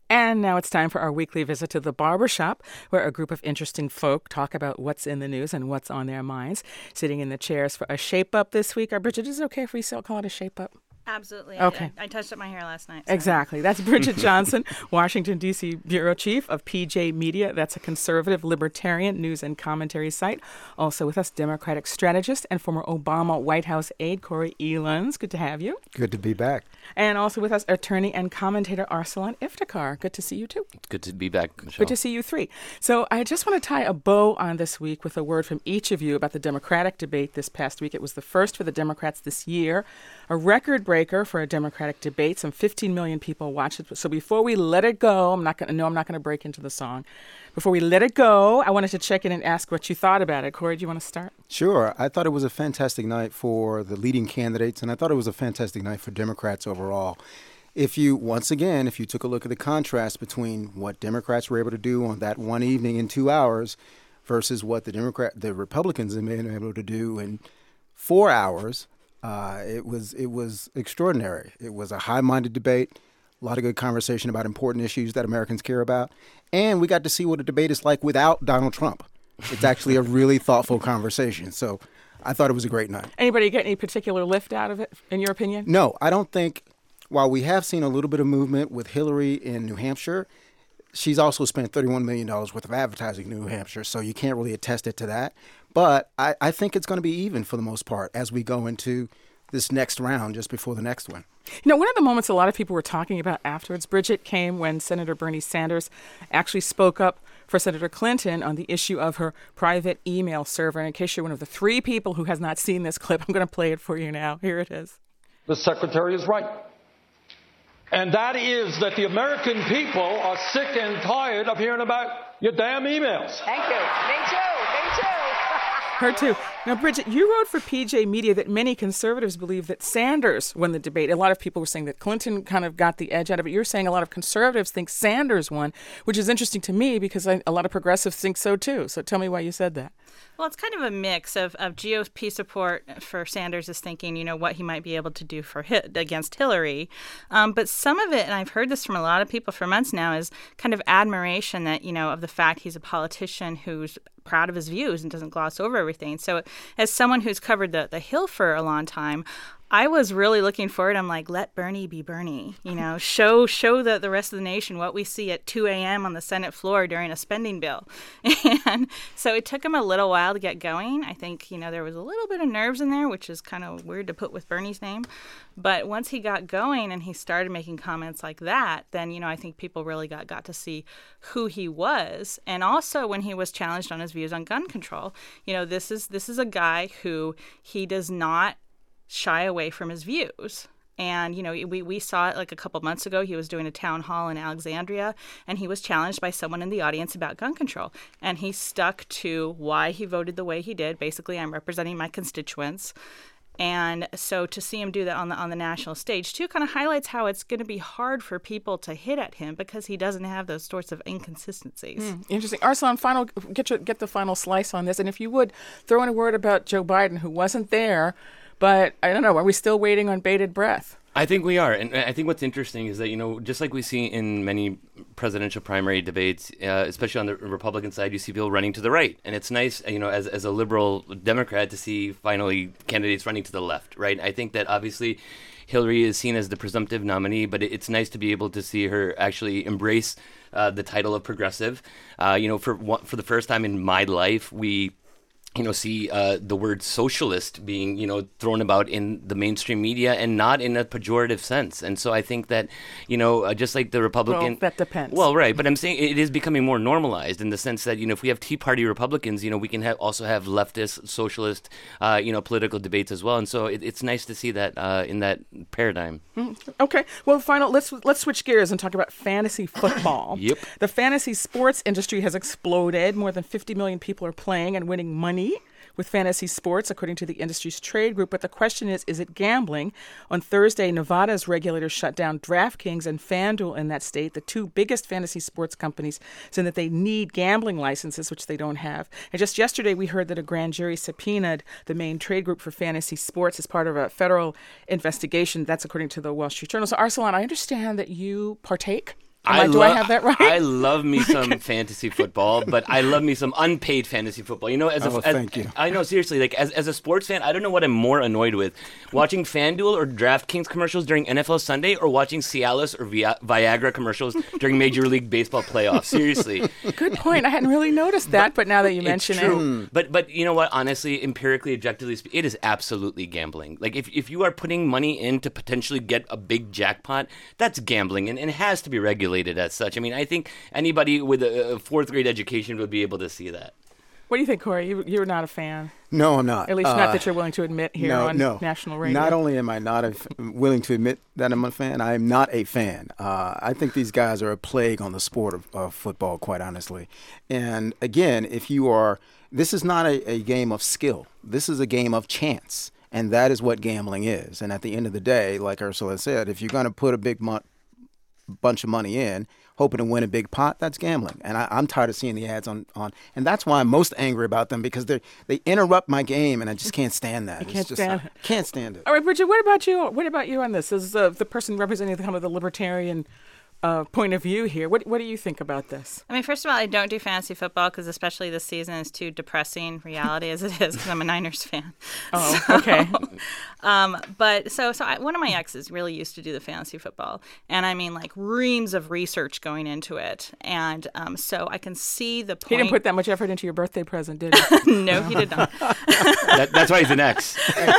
And now it's time for our weekly visit to the barbershop, where a group of interesting folk talk about what's in the news and what's on their minds. Sitting in the chairs for a shape-up this week. Bridget, is it okay if we still call it a shape-up? Absolutely. Okay. I touched up my hair last night. So. Exactly. That's Bridget Johnson, Washington, D.C. Bureau Chief of PJ Media. That's a conservative libertarian news and commentary site. Also with us, Democratic strategist and former Obama White House aide, Corey Elans. Good to have you. Good to be back. And also with us, attorney and commentator Arsalan Iftikhar. Good to see you, too. Good to be back, Michelle. Good to see you three. So I just want to tie a bow on this week with a word from each of you about the Democratic debate this past week. It was the first for the Democrats this year, a record breaker for a Democratic debate. Some 15 million people watched it. So before we let it go, I'm not going to break into the song. Before we let it go, I wanted to check in and ask what you thought about it. Corey, do you want to start? Sure. I thought it was a fantastic night for the leading candidates, and I thought it was a fantastic night for Democrats overall. If you took a look at the contrast between what Democrats were able to do on that one evening in 2 hours versus what the Republicans have been able to do in 4 hours, it was extraordinary. It was a high-minded debate, a lot of good conversation about important issues that Americans care about, and we got to see what a debate is like without Donald Trump. It's actually a really thoughtful conversation. So I thought it was a great night. Anybody get any particular lift out of it, in your opinion? No, I don't think. While we have seen a little bit of movement with Hillary in New Hampshire, she's also spent $31 million worth of advertising in New Hampshire, so you can't really attest it to that. But I think it's going to be even for the most part as we go into this next round just before the next one. You know, one of the moments a lot of people were talking about afterwards, Bridget, came when Senator Bernie Sanders actually spoke up for Senator Clinton on the issue of her private email server. And in case you're one of the 3 people who has not seen this clip, I'm going to play it for you now. Here it is. The Secretary is right. And that is that the American people are sick and tired of hearing about your damn emails. Thank you. Me too. Her too. Now, Bridget, you wrote for PJ Media that many conservatives believe that Sanders won the debate. A lot of people were saying that Clinton kind of got the edge out of it. You're saying a lot of conservatives think Sanders won, which is interesting to me because a lot of progressives think so too. So tell me why you said that. Well, it's kind of a mix of GOP support for Sanders is thinking, what he might be able to do against Hillary. But some of it, and I've heard this from a lot of people for months now, is kind of admiration that, of the fact he's a politician who's proud of his views and doesn't gloss over everything. So as someone who's covered the Hill for a long time, I was really looking forward. I'm like, let Bernie be Bernie, show the rest of the nation what we see at 2 a.m. on the Senate floor during a spending bill. And so it took him a little while to get going. I think, there was a little bit of nerves in there, which is kind of weird to put with Bernie's name. But once he got going and he started making comments like that, then, I think people really got to see who he was. And also when he was challenged on his views on gun control, this is a guy who he does not shy away from his views. And, we saw it like a couple months ago. He was doing a town hall in Alexandria, and he was challenged by someone in the audience about gun control. And he stuck to why he voted the way he did. Basically, I'm representing my constituents. And so to see him do that on the national stage, too, kind of highlights how it's going to be hard for people to hit at him because he doesn't have those sorts of inconsistencies. Interesting. Arsalan, get the final slice on this. And if you would, throw in a word about Joe Biden, who wasn't there. But I don't know, are we still waiting on bated breath? I think we are. And I think what's interesting is that, just like we see in many presidential primary debates, especially on the Republican side, you see people running to the right. And it's nice, as a liberal Democrat to see finally candidates running to the left, right? I think that obviously Hillary is seen as the presumptive nominee, but it's nice to be able to see her actually embrace the title of progressive. For the first time in my life, we see the word socialist being, thrown about in the mainstream media and not in a pejorative sense. And so I think that, just like the Republican... Well, that depends. Well, right. But I'm saying it is becoming more normalized in the sense that, if we have Tea Party Republicans, we can also have leftist, socialist, political debates as well. And so it's nice to see that in that paradigm. Okay. Well, let's switch gears and talk about fantasy football. Yep. The fantasy sports industry has exploded. More than 50 million people are playing and winning money with fantasy sports, according to the industry's trade group. But the question is it gambling? On Thursday, Nevada's regulators shut down DraftKings and FanDuel in that state, the 2 biggest fantasy sports companies, saying that they need gambling licenses, which they don't have. And just yesterday, we heard that a grand jury subpoenaed the main trade group for fantasy sports as part of a federal investigation. That's according to the Wall Street Journal. So, Arsalan, I understand that you partake Do I have that right? I love me some fantasy football, but I love me some unpaid fantasy football. You know, thank you. I know, seriously, like as a sports fan, I don't know what I'm more annoyed with: watching FanDuel or DraftKings commercials during NFL Sunday, or watching Cialis or Viagra commercials during Major League Baseball playoffs. Seriously. Good point. I hadn't really noticed that, but now that you mention it, but you know what? Honestly, empirically, objectively, it is absolutely gambling. Like if you are putting money in to potentially get a big jackpot, that's gambling, and it has to be regulated as such. I mean, I think anybody with a fourth grade education would be able to see that. What do you think, Corey? You're not a fan. No, I'm not. At least not that you're willing to admit here on national radio. Not only am I not willing to admit that I'm a fan, I am not a fan. I think these guys are a plague on the sport of football, quite honestly. And again, this is not a game of skill. This is a game of chance. And that is what gambling is. And at the end of the day, like Ursula said, if you're going to put a big bunch of money in, hoping to win a big pot, that's gambling. And I'm tired of seeing the ads on and that's why I'm most angry about them, because they interrupt my game, and I just can't stand that. Can't stand it. All right, Bridget, what about you? What about you on this? As the person representing the libertarian point of view here, what do you think about this? I mean, first of all, I don't do fantasy football because especially this season is too depressing reality as it is, because I'm a Niners fan. Oh, okay. But one of my exes really used to do the fantasy football, and I mean, like, reams of research going into it, and so I can see the point. He didn't put that much effort into your birthday present, did he? No, he did not. That's why he's an ex.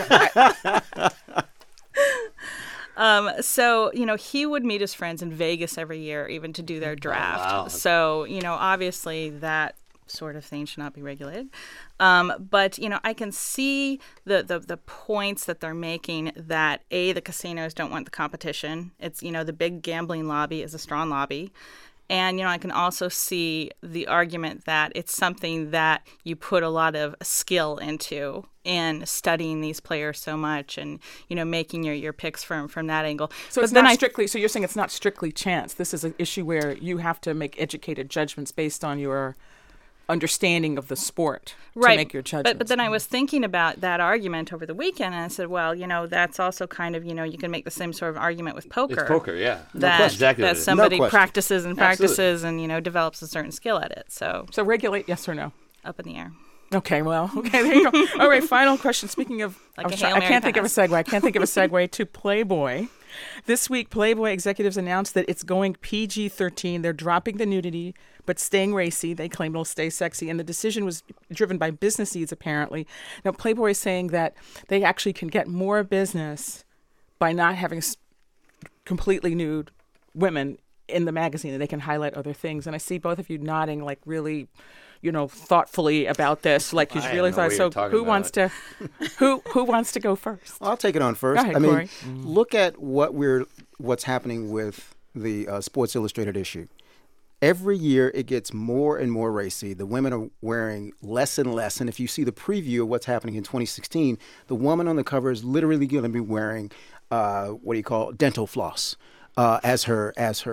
So, he would meet his friends in Vegas every year, even to do their draft. Oh, wow. So, obviously that sort of thing should not be regulated. But, I can see the points that they're making that, A, the casinos don't want the competition. It's, the big gambling lobby is a strong lobby. And, I can also see the argument that it's something that you put a lot of skill into in studying these players so much and, making your picks from that angle. So it's not strictly, so you're saying it's not strictly chance. This is an issue where you have to make educated judgments based on your understanding of the sport to make your judgments. But then I was thinking about that argument over the weekend, and I said, well, that's also kind of, you can make the same sort of argument with poker. It's poker, yeah. That somebody practices and develops a certain skill at it. So regulate, yes or no? Up in the air. Okay, there you go. All right, final question. Speaking of, I can't think of a segue to Playboy. This week, Playboy executives announced that it's going PG-13. They're dropping the nudity, but staying racy. They claim it'll stay sexy. And the decision was driven by business needs, apparently. Now, Playboy is saying that they actually can get more business by not having completely nude women in the magazine, and they can highlight other things. And I see both of you nodding, like, really, thoughtfully about this, like you really thought. So who wants to go first? I'll take it on first. Go ahead, Corey. Look at what's happening with the Sports Illustrated issue. Every year it gets more and more racy. The women are wearing less and less. And if you see the preview of what's happening in 2016, the woman on the cover is literally going to be wearing dental floss as her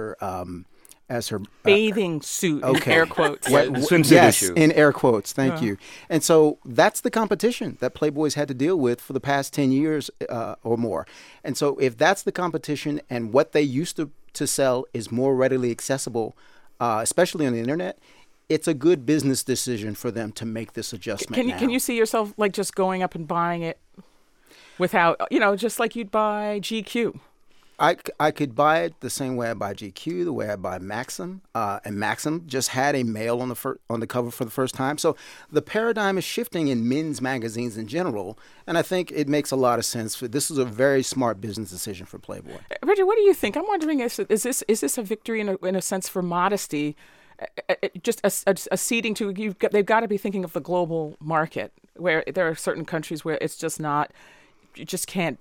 bathing suit, in air quotes. Swimsuit issue. In air quotes. Thank you. And so that's the competition that Playboy's had to deal with for the past 10 years or more. And so if that's the competition, and what they used to sell is more readily accessible, especially on the internet, it's a good business decision for them to make this adjustment. Can you see yourself like just going up and buying it without, just like you'd buy GQ? I could buy it the same way I buy GQ, the way I buy Maxim, and Maxim just had a male on the cover for the first time. So the paradigm is shifting in men's magazines in general, and I think it makes a lot of sense. This is a very smart business decision for Playboy. Richard, what do you think? I'm wondering, is this a victory in a sense for modesty? Just a ceding to they've got to be thinking of the global market, where there are certain countries where it's just not, you just can't,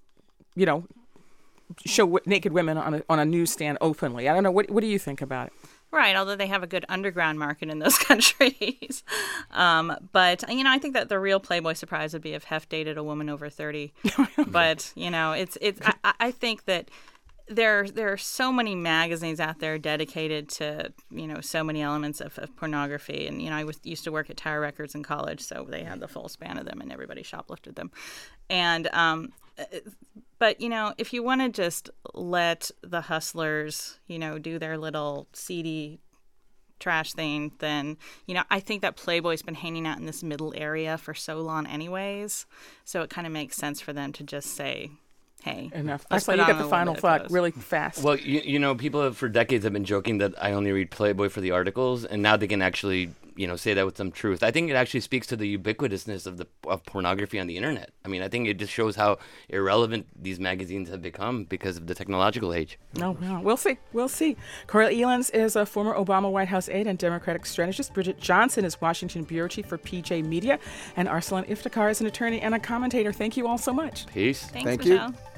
show naked women on a newsstand openly. I don't know. What do you think about it? Right, although they have a good underground market in those countries. But, I think that the real Playboy surprise would be if Hef dated a woman over 30. But, I think that there are so many magazines out there dedicated to, so many elements of pornography. And, I used to work at Tower Records in college, so they had the full span of them, and everybody shoplifted them. And But, if you want to just let the hustlers, do their little seedy trash thing, then, I think that Playboy's been hanging out in this middle area for so long anyways. So it kind of makes sense for them to just say, hey, enough. That's why you get the final thought really fast. Well, people for decades have been joking that I only read Playboy for the articles, and now they can actually, say that with some truth. I think it actually speaks to the ubiquitousness of pornography on the internet. I mean, I think it just shows how irrelevant these magazines have become because of the technological age. No, we'll see. We'll see. Cora Elens is a former Obama White House aide and Democratic strategist. Bridget Johnson is Washington bureau chief for PJ Media, and Arsalan Iftikhar is an attorney and a commentator. Thank you all so much. Peace. Thanks, Thank Michelle. you.